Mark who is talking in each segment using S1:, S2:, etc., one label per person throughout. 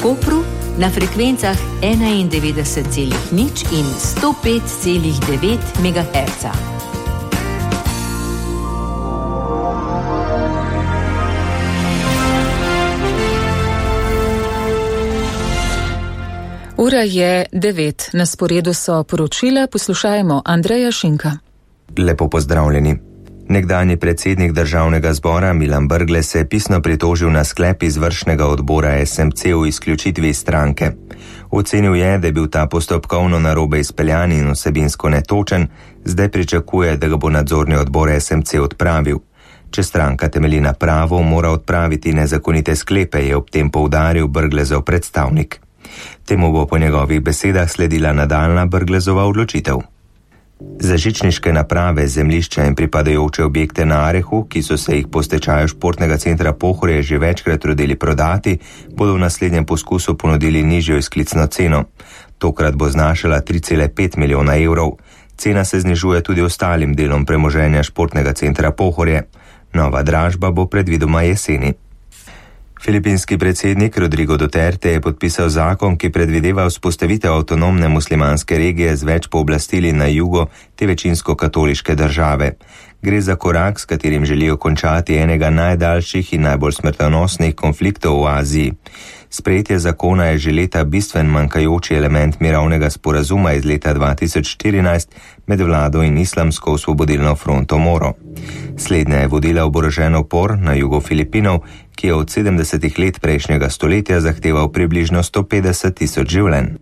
S1: Kopru na frekvencah 91,0 in 105,9 MHz.
S2: Ura je 9, na sporedu so poročila, poslušajmo Andreja Šinka.
S3: Lepo pozdravljeni. Nekdanji predsednik državnega zbora Milan Brglez se je pisno pritožil na sklep izvršnega odbora SMC o izključitvi stranke. Ocenil je, da je bil ta postopkovno narobe izpeljan in vsebinsko netočen, zdaj pričakuje, da ga bo nadzorni odbor SMC odpravil. Če stranka temelji na pravu, mora odpraviti nezakonite sklepe, je ob tem poudaril Brglezov predstavnik. Temu bo po njegovih besedah sledila nadaljna Brglezova odločitev. Za žičniške naprave, zemljišča in pripadajoče objekte na Arehu, ki so se jih po stečaju športnega centra Pohorje že večkrat rodili prodati, bodo v naslednjem poskusu ponudili nižjo izklicno ceno. Tokrat bo znašala 3,5 milijona evrov. Cena se znižuje tudi ostalim delom premoženja športnega centra Pohorje. Nova dražba bo predvidoma jeseni. Filipinski predsednik Rodrigo Duterte je podpisal zakon, ki predvideva vzpostavitev avtonomne muslimanske regije z več pooblastili na jugu te večinsko katoliške države. Gre za korak, s katerim želijo končati enega najdaljših in najbolj smrtonosnih konfliktov v Aziji. Sprejetje zakona je že leta bistven manjkajoči element mirovnega sporazuma iz leta 2014 med vlado in islamsko osvobodilno fronto Moro. Slednja je vodila oborožen upor na jugu Filipinov, ki je od 70 let prejšnjega stoletja zahteval približno 150,000 življenj.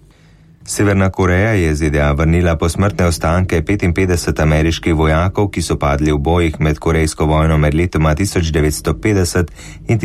S3: Severna Koreja je ZDA vrnila posmrtne ostanke 55 ameriških vojakov, ki so padli v bojih med korejsko vojno med letoma 1950 in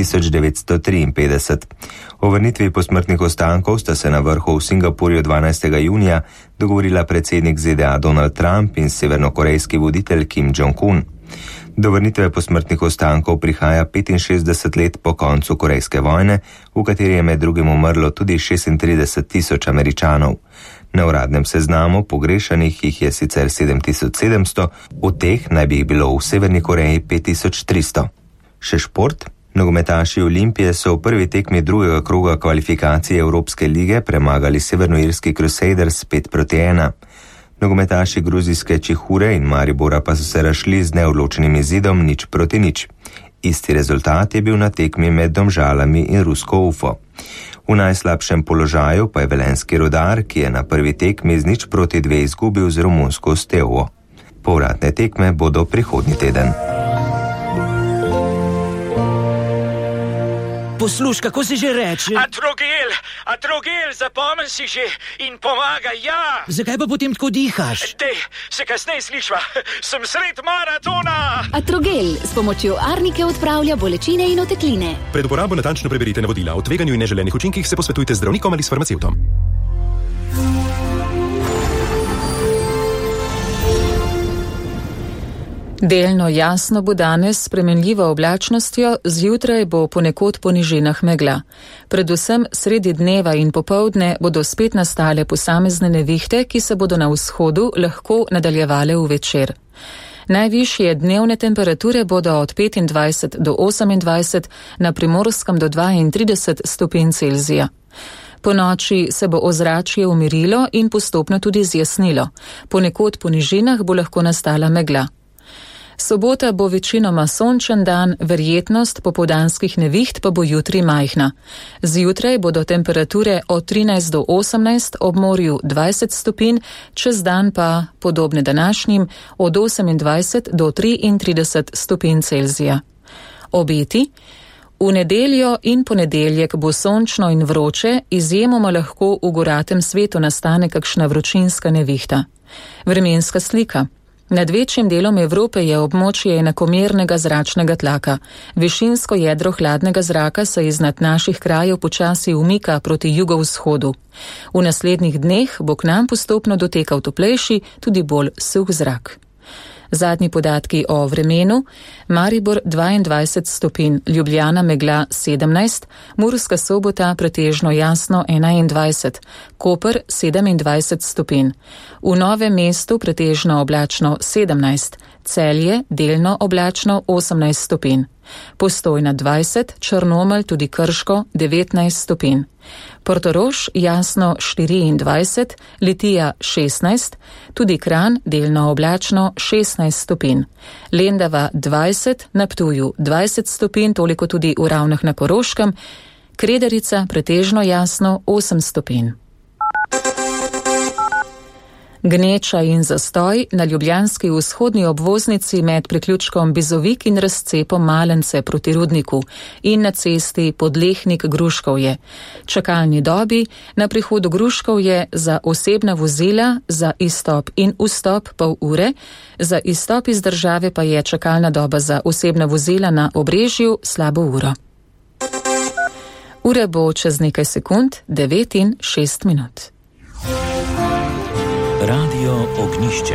S3: 1953. O vrnitvi posmrtnih ostankov sta se na vrhu v Singapurju 12. junija dogovorila predsednik ZDA Donald Trump in severnokorejski voditelj Kim Jong-un. Do vrnitve posmrtnih ostankov prihaja 65 let po koncu korejske vojne, v kateri je med drugim umrlo tudi 36,000 Američanov. Na uradnem seznamu pogrešanih jih je sicer 7,700, od teh naj bi jih bilo v Severni Koreji 5,300. Še šport? Nogometaši Olimpije so v prvi tekmi drugega kroga kvalifikacije Evropske lige premagali severnoirski Crusaders 5-1. Nogometaši gruzijske Čihure in Maribora pa so se razšli z neodločenim izidom 0-0. Isti rezultat je bil na tekmi med Domžalami in rusko Ufo. V najslabšem položaju pa je velenjski Rudar, ki je na prvi tekmi z 0-2 izgubil z romunsko Steaua. Povratne tekme bodo prihodnji teden.
S4: Posluš, kako si že reče?
S5: Atrogel, zapomni si že in pomaga, ja.
S4: Zakaj pa potem tako dihaš?
S5: Dej, se kasneje slišva, sem sred maratona.
S6: Atrogel s pomočjo arnike odpravlja bolečine in otekline.
S7: Pred uporabo natančno preberite navodila. O tveganju in neželenih učinkih se posvetujte z zdravnikom ali s farmacevtom.
S2: Delno jasno bo danes s spremenljivo oblačnostjo, zjutraj bo ponekod po nižinah megla. Predvsem sredi dneva in popoldne bodo spet nastale posamezne nevihte, ki se bodo na vzhodu lahko nadaljevale v večer. Najvišje dnevne temperature bodo od 25 do 28, na Primorskem do 32 stopinj Celzija. Po noči se bo ozračje umirilo in postopno tudi zjasnilo. Ponekod po nižinah bo lahko nastala megla. Sobota bo večinoma sončen dan, verjetnost popoldanskih neviht pa bo jutri majhna. Zjutraj bodo temperature od 13 do 18, ob morju 20 stopinj, čez dan pa, podobne današnjim, od 28 do 33 stopinj Celzija. Obeti? V nedeljo in ponedeljek bo sončno in vroče, izjemoma lahko v goratem svetu nastane kakšna vročinska nevihta. Vremenska slika. Nad večjim delom Evrope je območje enakomernega zračnega tlaka. Višinsko jedro hladnega zraka se iznad naših krajev počasi umika proti jugovzhodu. V naslednjih dneh bo k nam postopno dotekal toplejši, tudi bolj suh zrak. Zadnji podatki o vremenu: Maribor 22 stopinj, Ljubljana megla 17, Murska Sobota pretežno jasno 21, Koper 27 stopinj, v Novem mestu pretežno oblačno 17, Celje delno oblačno 18 stopinj. Postojna 20, Črnomelj, tudi Krško 19 stopinj. Portorož jasno 24, Litija 16, tudi Kranj delno oblačno 16 stopinj. Lendava 20, na Ptuju 20 stopinj, toliko tudi v Ravnah na Koroškem, Kredarica pretežno jasno 8 stopinj. Gneča in zastoj na ljubljanski vzhodni obvoznici med priključkom Bizovik in razcepom Malence proti Rudniku in na cesti Podlehnik-Gruškovje. Čakalni dobi na prihodu Gruškovje za osebna vozila za izstop in vstop pol ure, za izstop iz države pa je čakalna doba za osebna vozila na Obrežju slabo uro. Ure bo čez nekaj sekund 9 in 6 minut.
S8: Radio Ognjišče.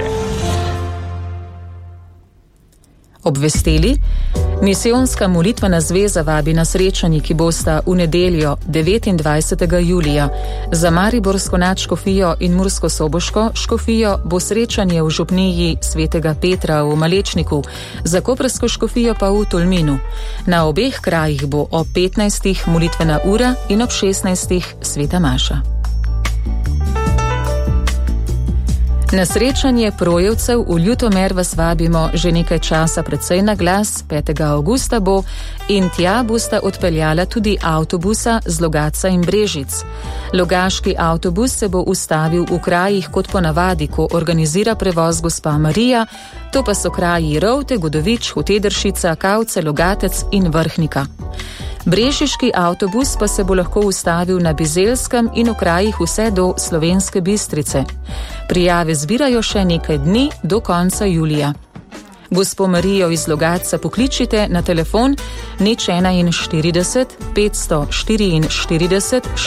S2: Obvestili, misijonska molitvena zveza vabi na srečanji, ki bosta v nedeljo 29. julija. Za mariborsko nadškofijo in mursko-soboško škofijo bo srečanje v župniji Svetega Petra v Malečniku, za koprsko škofijo pa v Tolminu. Na obeh krajih bo ob 15. molitvena ura in ob 16. sveta maša. Na srečanje projevcev v Ljutomer vas vabimo že nekaj časa precej na glas, 5. avgusta bo in tja bosta odpeljala tudi avtobusa z Logatca in Brežic. Logaški avtobus se bo ustavil v krajih kot ponavadi, ko organizira prevoz gospa Marija, to pa so kraji Rovte, Godovič, Hotedršica, Kavce, Logatec in Vrhnika. Brežiški avtobus pa se bo lahko ustavil na Bizelskem in v krajih vse do Slovenske Bistrice. Prijave zbirajo še nekaj dni do konca julija. Gospo Marijo iz Logatca pokličite na telefon 041 544